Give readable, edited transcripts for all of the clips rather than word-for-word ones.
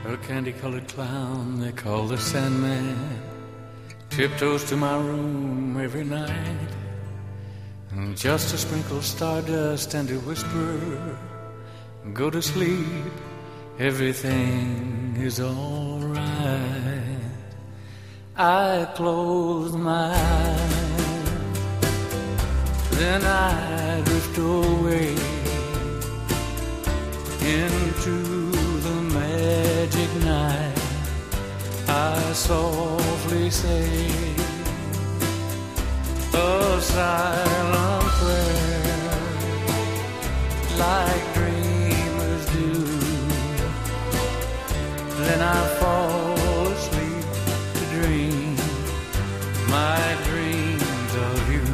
A candy-colored clown they call the Sandman tiptoes to my room every night, and just to sprinkle stardust and to whisper, go to sleep, everything is all right. I close my eyes, then I drift away into the magic night. I softly say a silent prayer, like dreamers do. Then I fall asleep to dream my dreams of you.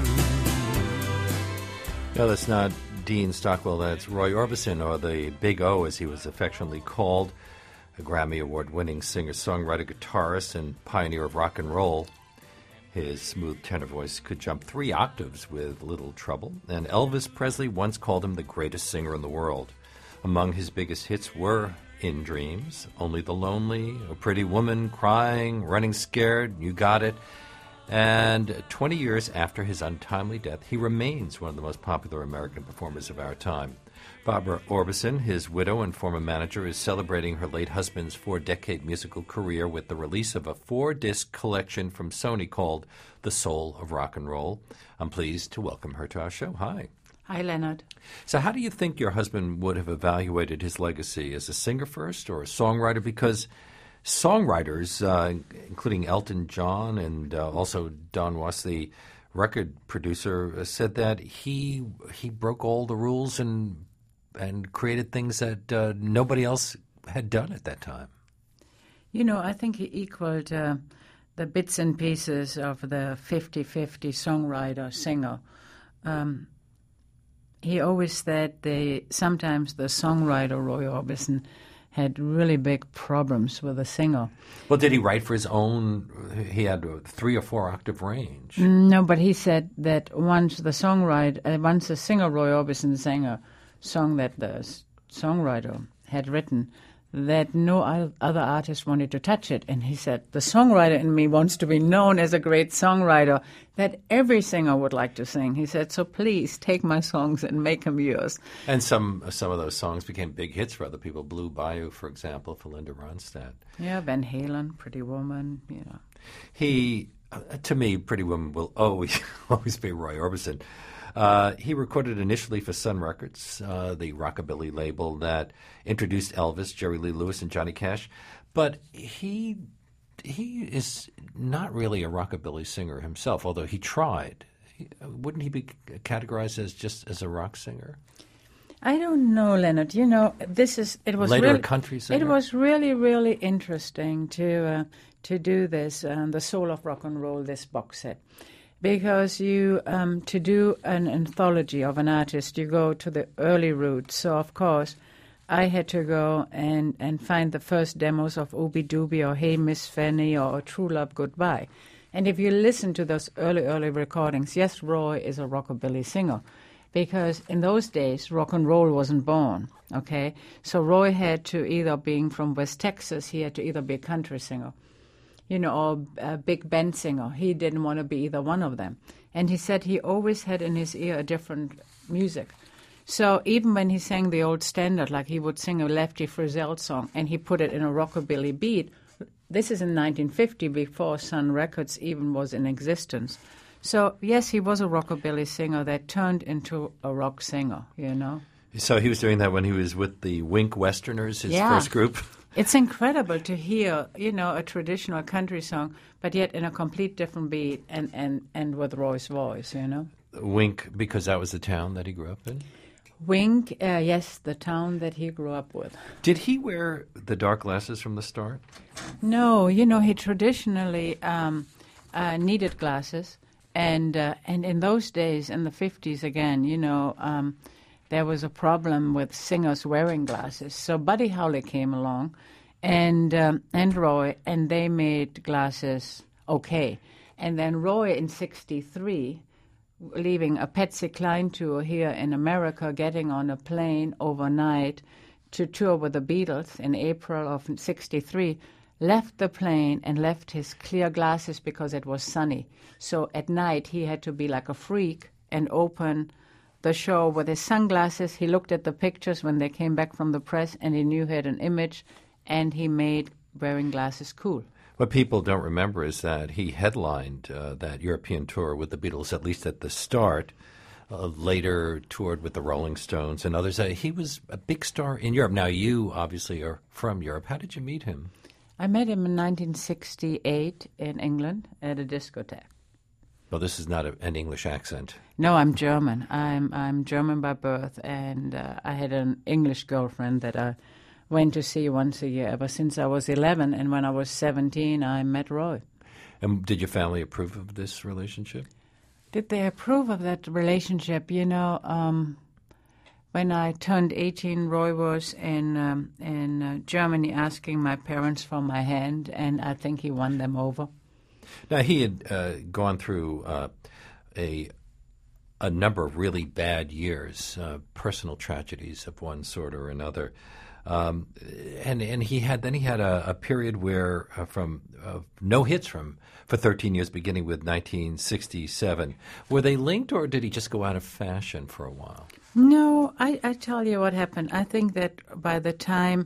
No, that's not Dean Stockwell. That's Roy Orbison, or the Big O, as he was affectionately called, a Grammy Award-winning singer-songwriter, guitarist, and pioneer of rock and roll. His smooth tenor voice could jump 3 octaves with little trouble, and Elvis Presley once called him the greatest singer in the world. Among his biggest hits were In Dreams, Only the Lonely, A Pretty Woman, Crying, Running Scared, You Got It. And 20 years after his untimely death, he remains one of the most popular American performers of our time. Barbara Orbison, his widow and former manager, is celebrating her late husband's 4-decade musical career with the release of a 4-disc collection from Sony called The Soul of Rock and Roll. I'm pleased to welcome her to our show. Hi. Hi, Leonard. So how do you think your husband would have evaluated his legacy, as a singer first or a songwriter? Because songwriters, including Elton John and also Don Was, the record producer, said that he broke all the rules and created things that nobody else had done at that time. You know, I think he equaled the bits and pieces of the 50-50 songwriter-singer. He always said sometimes the songwriter, Roy Orbison, had really big problems with the singer. Well, did he write for his own? He had a 3 or 4 octave range. No, but he said that once the singer Roy Orbison sang a song that the songwriter had written, that no other artist wanted to touch it. And he said, the songwriter in me wants to be known as a great songwriter that every singer would like to sing. He said, so please take my songs and make them yours. And some of those songs became big hits for other people. Blue Bayou, for example, for Linda Ronstadt. Yeah, Van Halen, Pretty Woman, you know. He, to me, Pretty Woman will always be Roy Orbison. He recorded initially for Sun Records, the rockabilly label that introduced Elvis, Jerry Lee Lewis, and Johnny Cash. But he is not really a rockabilly singer himself, although he tried. Wouldn't he be categorized as just as a rock singer? I don't know, Leonard. You know, it was later really, a country singer. It was really, really interesting to do this, The Soul of Rock and Roll, this box set. Because to do an anthology of an artist, you go to the early roots. So, of course, I had to go and find the first demos of Ooby Dooby or Hey Miss Fanny or True Love Goodbye. And if you listen to those early recordings, yes, Roy is a rockabilly singer. Because in those days, rock and roll wasn't born, okay? So Roy had to either, being from West Texas, he had to either be a country singer, you know, or a big band singer. He didn't want to be either one of them. And he said he always had in his ear a different music. So even when he sang the old standard, like he would sing a Lefty Frizzell song, and he put it in a rockabilly beat, this is in 1950, before Sun Records even was in existence. So, yes, he was a rockabilly singer that turned into a rock singer, you know. So he was doing that when he was with the Wink Westerners, his first group? It's incredible to hear, you know, a traditional country song, but yet in a complete different beat and with Roy's voice, you know. Wink, because that was the town that he grew up in? Wink, yes, the town that he grew up with. Did he wear the dark glasses from the start? No, you know, he traditionally needed glasses. And in those days, in the 50s again, you know, there was a problem with singers wearing glasses. So Buddy Holly came along and Roy, and they made glasses okay. And then Roy in 1963, leaving a Patsy Cline tour here in America, getting on a plane overnight to tour with the Beatles in April of '63, left the plane and left his clear glasses because it was sunny. So at night he had to be like a freak and open the show with his sunglasses. He looked at the pictures when they came back from the press, and he knew he had an image, and he made wearing glasses cool. What people don't remember is that he headlined that European tour with the Beatles, at least at the start. Later toured with the Rolling Stones and others. He was a big star in Europe. Now, you obviously are from Europe. How did you meet him? I met him in 1968 in England at a discotheque. Well, this is not an English accent. No, I'm German. I'm German by birth, and I had an English girlfriend that I went to see once a year ever since I was 11, and when I was 17, I met Roy. And did your family approve of this relationship? Did they approve of that relationship? You know, when I turned 18, Roy was in Germany asking my parents for my hand, and I think he won them over. Now, he had gone through a number of really bad years, personal tragedies of one sort or another. And he had a period where from no hits for 13 years, beginning with 1967. Were they linked, or did he just go out of fashion for a while? No, I tell you what happened. I think that by the time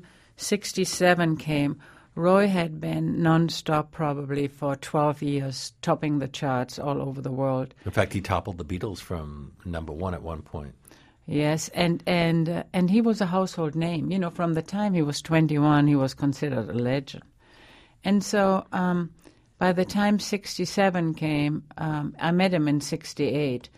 67 came, Roy had been nonstop probably for 12 years, topping the charts all over the world. In fact, he toppled the Beatles from number one at one point. Yes, and he was a household name. You know, from the time he was 21, he was considered a legend. And so by the time 67 came, I met him in 68.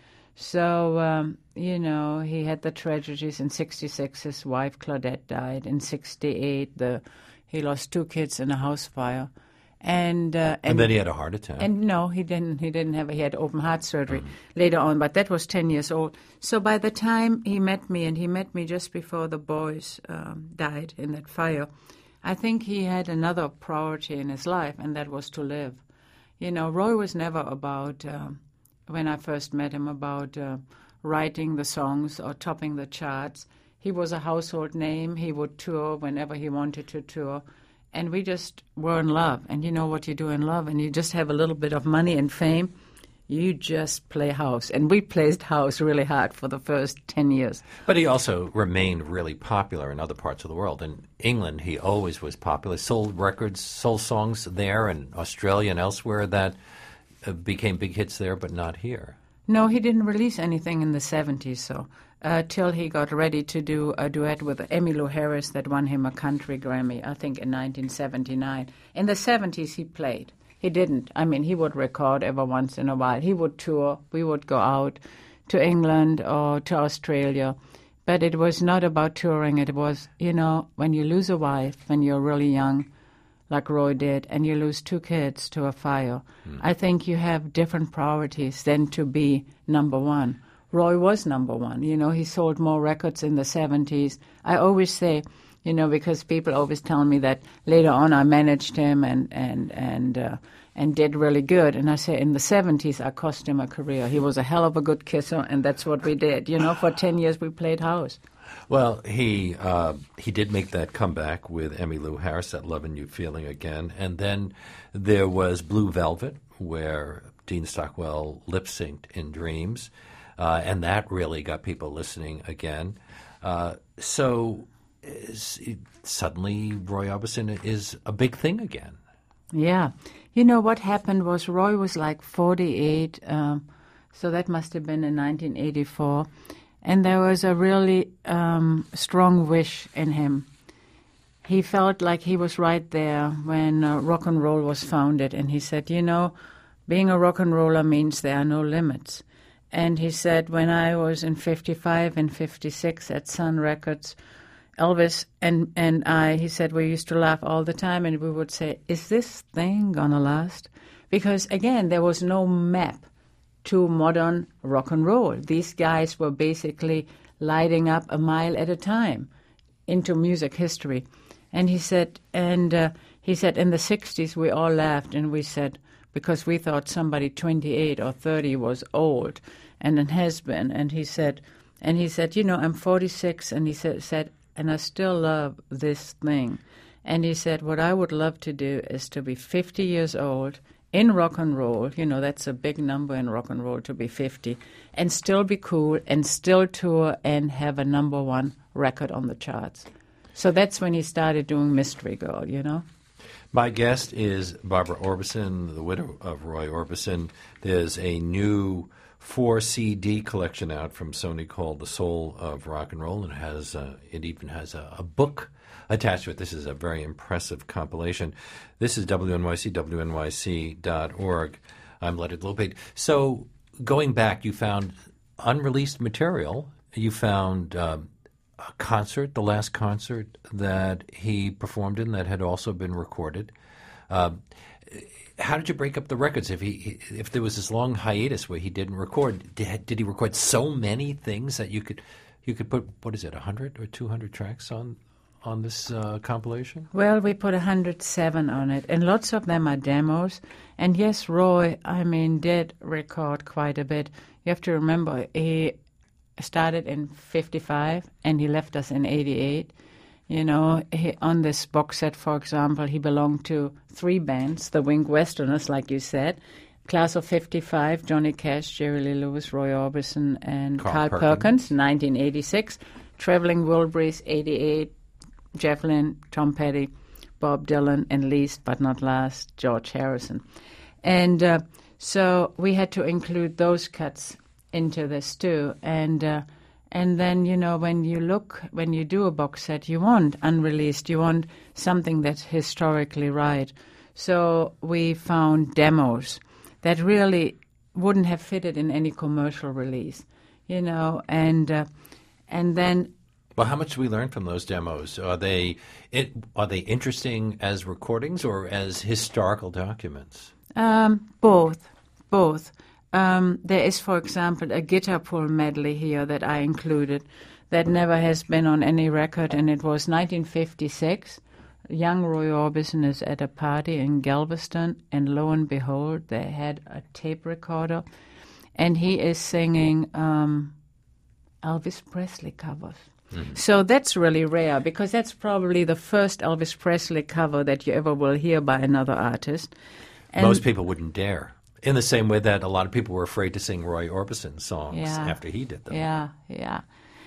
So, you know, he had the tragedies. In 66, his wife Claudette died. In 68, he lost 2 kids in a house fire. And then he had a heart attack. And no, he didn't. He had open heart surgery later on, but that was 10 years old. So by the time he met me, and he met me just before the boys died in that fire, I think he had another priority in his life, and that was to live. You know, Roy was never about, when I first met him, about writing the songs or topping the charts. He was a household name. He would tour whenever he wanted to tour. And we just were in love. And you know what you do in love, and you just have a little bit of money and fame, you just play house. And we played house really hard for the first 10 years. But he also remained really popular in other parts of the world. In England, he always was popular. Sold records, sold songs there, and Australia and elsewhere that became big hits there, but not here. No, he didn't release anything in the 70s, so till he got ready to do a duet with Emmylou Harris that won him a country Grammy, I think in 1979. In the 70s, he played. He didn't. I mean, he would record every once in a while. He would tour. We would go out to England or to Australia. But it was not about touring. It was, you know, when you lose a wife when you're really young, like Roy did, and you lose 2 kids to a fire, I think you have different priorities than to be number one. Roy was number one. You know, he sold more records in the 70s. I always say, you know, because people always tell me that later on I managed him and did really good. And I say in the 70s I cost him a career. He was a hell of a good kisser, and that's what we did. You know, for 10 years we played house. Well, he did make that comeback with Emmylou Harris, that Lovin' You Feeling Again. And then there was Blue Velvet, where Dean Stockwell lip-synced in Dreams. And that really got people listening again. So suddenly Roy Orbison is a big thing again. Yeah. You know, what happened was Roy was like 48, so that must have been in 1984. And there was a really strong wish in him. He felt like he was right there when rock and roll was founded. And he said, you know, being a rock and roller means there are no limits. And he said, when I was in 55 and 56 at Sun Records, Elvis and I, he said, we used to laugh all the time, and we would say, is this thing gonna last? Because, again, there was no map to modern rock and roll. These guys were basically lighting up a mile at a time into music history. And he said, in the 60s we all laughed, and we said, because we thought somebody 28 or 30 was old and it has been. And he said, you know, I'm 46, and he said, and I still love this thing. And he said, what I would love to do is to be 50 years old in rock and roll. You know, that's a big number in rock and roll to be 50, and still be cool and still tour and have a number one record on the charts. So that's when he started doing Mystery Girl, you know. My guest is Barbara Orbison, the widow of Roy Orbison. There's a new 4-CD collection out from Sony called The Soul of Rock and Roll, and it even has a book attached to it. This is a very impressive compilation. This is WNYC, WNYC.org. I'm Leonard Lopate. So going back, you found unreleased material. You found a concert, the last concert that he performed in that had also been recorded. How did you break up the records? If there was this long hiatus where he didn't record, did he record so many things that you could put, what is it, 100 or 200 tracks on this compilation? Well, we put 107 on it, and lots of them are demos. And yes, Roy, did record quite a bit. You have to remember, he started in 55 and he left us in 88. You know, on this box set, for example, he belonged to 3 bands, the Wing Westerners, like you said, Class of 55, Johnny Cash, Jerry Lee Lewis, Roy Orbison, and Carl Perkins, 1986, Traveling Wilburys, 88, Jeff Lynne, Tom Petty, Bob Dylan, and least but not last, George Harrison. And so we had to include those cuts into this too. And then, you know, when you do a box set, you want unreleased, you want something that's historically right. So we found demos that really wouldn't have fitted in any commercial release, you know, and then. Well, how much do we learn from those demos? Are they interesting as recordings or as historical documents? Both. There is, for example, a guitar pull medley here that I included that never has been on any record, and it was 1956. Young Roy Orbison is at a party in Galveston, and lo and behold, they had a tape recorder, and he is singing Elvis Presley covers. Mm-hmm. So that's really rare, because that's probably the first Elvis Presley cover that you ever will hear by another artist. And most people wouldn't dare. In the same way that a lot of people were afraid to sing Roy Orbison songs after he did them. Yeah.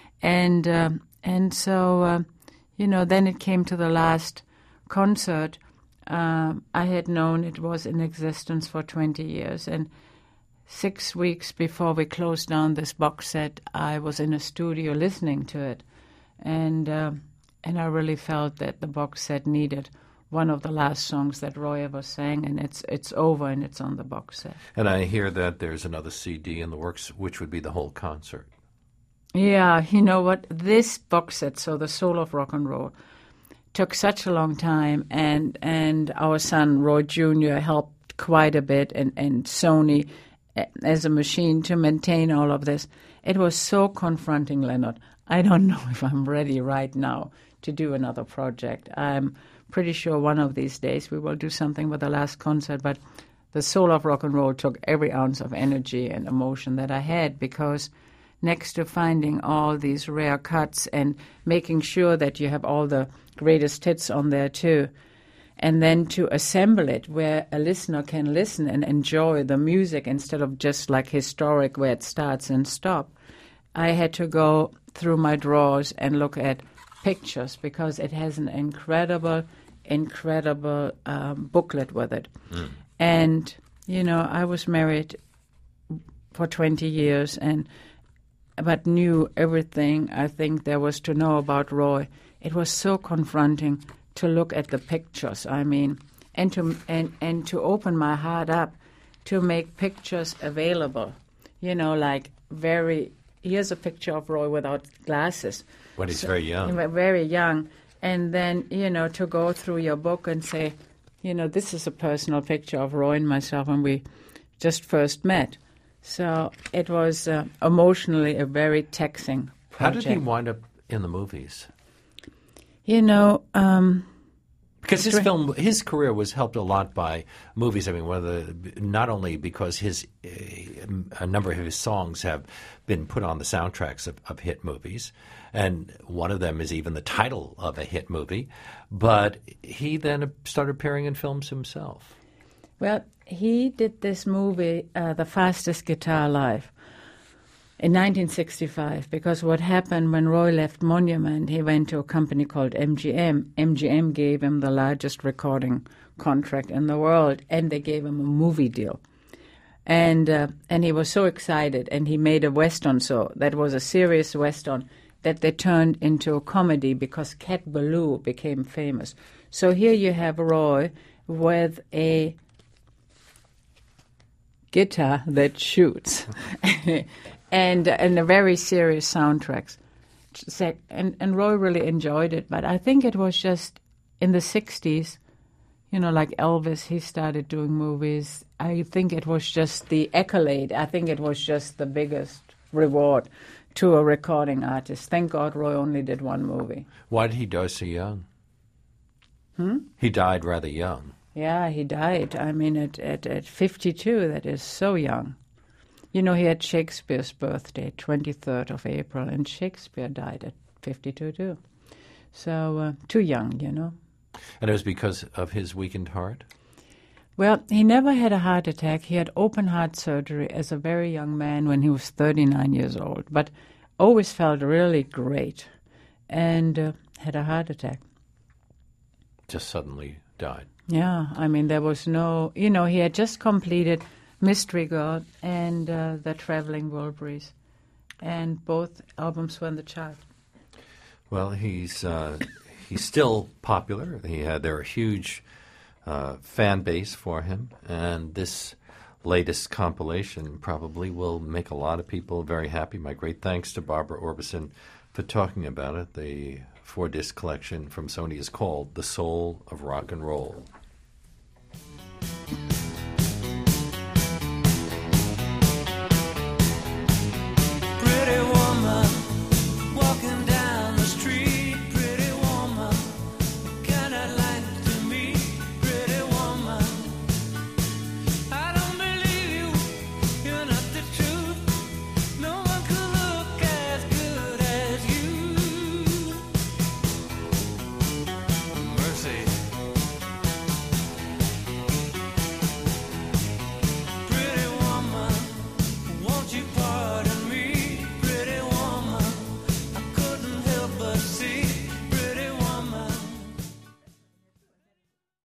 And so, you know, then it came to the last concert. I had known it was in existence for 20 years. And 6 weeks before we closed down this box set, I was in a studio listening to it. And I really felt that the box set needed one of the last songs that Roy ever sang, and it's over and it's on the box set. And I hear that there's another CD in the works, which would be the whole concert. Yeah, you know what? This box set, so The Soul of Rock and Roll, took such a long time, and our son, Roy Jr., helped quite a bit, and Sony as a machine to maintain all of this. It was so confronting, Leonard. I don't know if I'm ready right now to do another project. I'm pretty sure one of these days we will do something with the last concert, but The Soul of Rock and Roll took every ounce of energy and emotion that I had, because next to finding all these rare cuts and making sure that you have all the greatest hits on there too, and then to assemble it where a listener can listen and enjoy the music instead of just like historic where it starts and stops, I had to go through my drawers and look at pictures, because it has an incredible booklet with it. And, you know, I was married for 20 years but knew everything I think there was to know about Roy. It was so confronting to look at the pictures, and to open my heart up to make pictures available. You know, like here's a picture of Roy without glasses. When he's very young. Very young. And then, you know, to go through your book and say, you know, this is a personal picture of Roy and myself when we just first met. So it was emotionally a very taxing project. How did he wind up in the movies? You know, because Because his career was helped a lot by movies. I mean, not only because a number of his songs have been put on the soundtracks of hit movies, and one of them is even the title of a hit movie, but he then started appearing in films himself. Well, he did this movie, The Fastest Guitar Alive, in 1965, because what happened when Roy left Monument, he went to a company called MGM. MGM gave him the largest recording contract in the world, and they gave him a movie deal. And he was so excited, and he made a Western, so that was a serious Western, that they turned into a comedy because Cat Ballou became famous. So here you have Roy with a guitar that shoots. And a very serious soundtracks. And Roy really enjoyed it, but I think it was just in the 60s, like Elvis, he started doing movies. I think it was just the accolade. I think it was just the biggest reward to a recording artist. Thank God Roy only did one movie. Why did he die so young? He died rather young. Yeah, he died. I mean, at 52, that is so young. He had Shakespeare's birthday, 23rd of April, and Shakespeare died at 52 too. So too young, And it was because of his weakened heart? Well, he never had a heart attack. He had open heart surgery as a very young man when he was 39 years old, but always felt really great and had a heart attack. Just suddenly died. Yeah, I mean, there was no, he had just completed Mystery Girl and The Traveling Wilburys, and both albums were in the chart. Well, he's still popular. They're a huge fan base for him, and this latest compilation probably will make a lot of people very happy. My great thanks to Barbara Orbison for talking about it. The 4-disc collection from Sony is called The Soul of Rock and Roll.